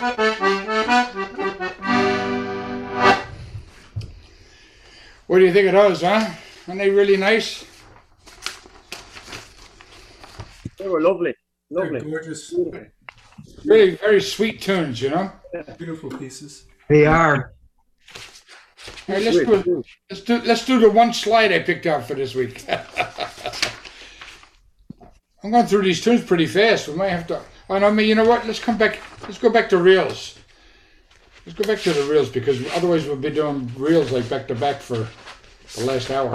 What do you think of those, huh? Aren't they really nice? They were lovely. They're Lovely. gorgeous. Beautiful. Really very sweet tunes, you know? Beautiful pieces. They are. All right, let's do the one slide I picked out for this week. I'm going through these tunes pretty fast. We might have to. Oh no, you know what? Let's come back. Let's go back to reels. Let's go back to the reels because otherwise we'll be doing reels like back to back for the last hour.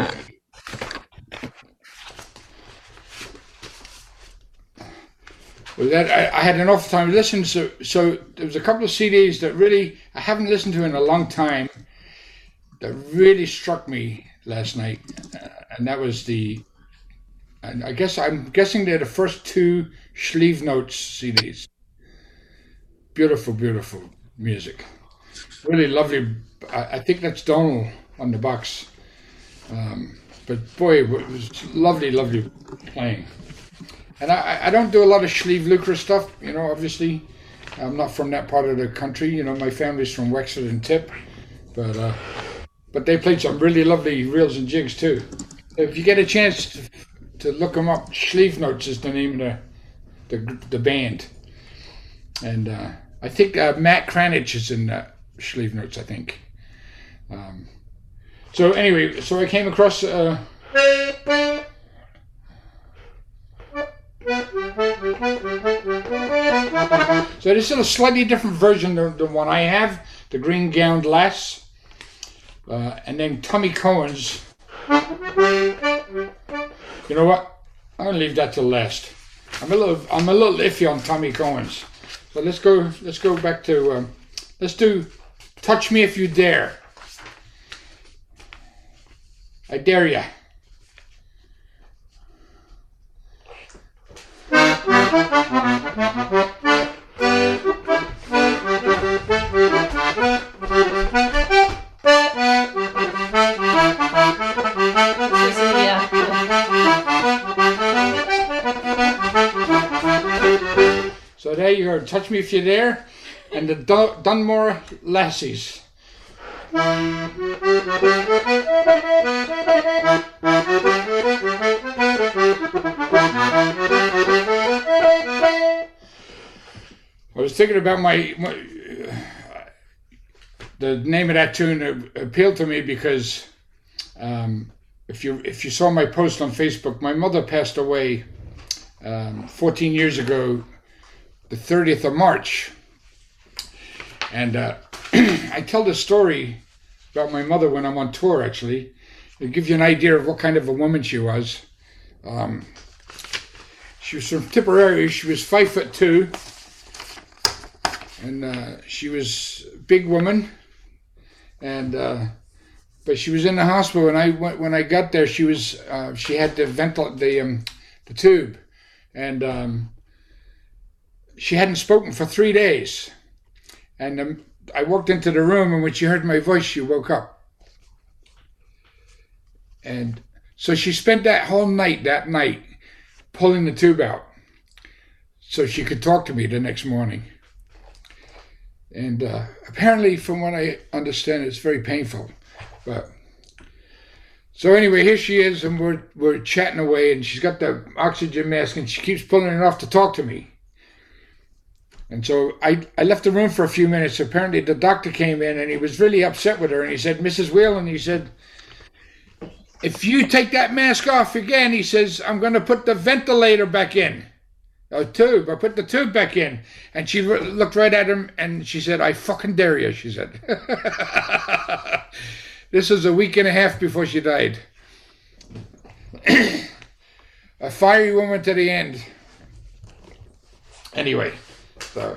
Well, that I had an awful time listening. So there was a couple of CDs that really I haven't listened to in a long time. That really struck me last night, and that was and I'm guessing they're the first two Sleeve Notes CDs. Beautiful, beautiful music. Really lovely. I think that's Donald on the box. But boy, it was lovely, lovely playing. And I don't do a lot of Sleeve Lucre stuff, you know, obviously. I'm not from that part of the country. You know, my family's from Wexford and Tip. But they played some really lovely reels and jigs too. If you get a chance to look them up, Sleeve Notes is the name of the band. And I think Matt Kranich is in Sleeve Notes, I think. So anyway, so I came across... So this is a slightly different version than the one I have, the Green Gowned Lass, and then Tommy Cohen's. You know what? I'm gonna leave that till last. I'm a little iffy on Tommy Cohen's. So let's go back to let's do "Touch Me If You Dare." I dare ya. So there you go, Touch Me If You Dare, and the Dunmore Lassies. I was thinking about the name of that tune appealed to me because if you saw my post on Facebook, my mother passed away 14 years ago, the 30th of March. And I tell this story about my mother when I'm on tour, actually. It'll give you an idea of what kind of a woman she was. She was from Tipperary. She was 5'2", and she was a big woman. And but she was in the hospital when I got there. She had the tube, and she hadn't spoken for 3 days. And I walked into the room, and when she heard my voice, she woke up. And so she spent that whole night, pulling the tube out so she could talk to me the next morning. And apparently, from what I understand, it's very painful. But so anyway, here she is, and we're chatting away, and she's got the oxygen mask, and she keeps pulling it off to talk to me. And so I left the room for a few minutes. Apparently the doctor came in and he was really upset with her. And he said, Mrs. Whelan, he said, if you take that mask off again, he says, I'm going to put the ventilator back in. A tube. I put the tube back in. And she looked right at him and she said, I fucking dare you, she said. This was a week and a half before she died. A fiery woman to the end. Anyway. So.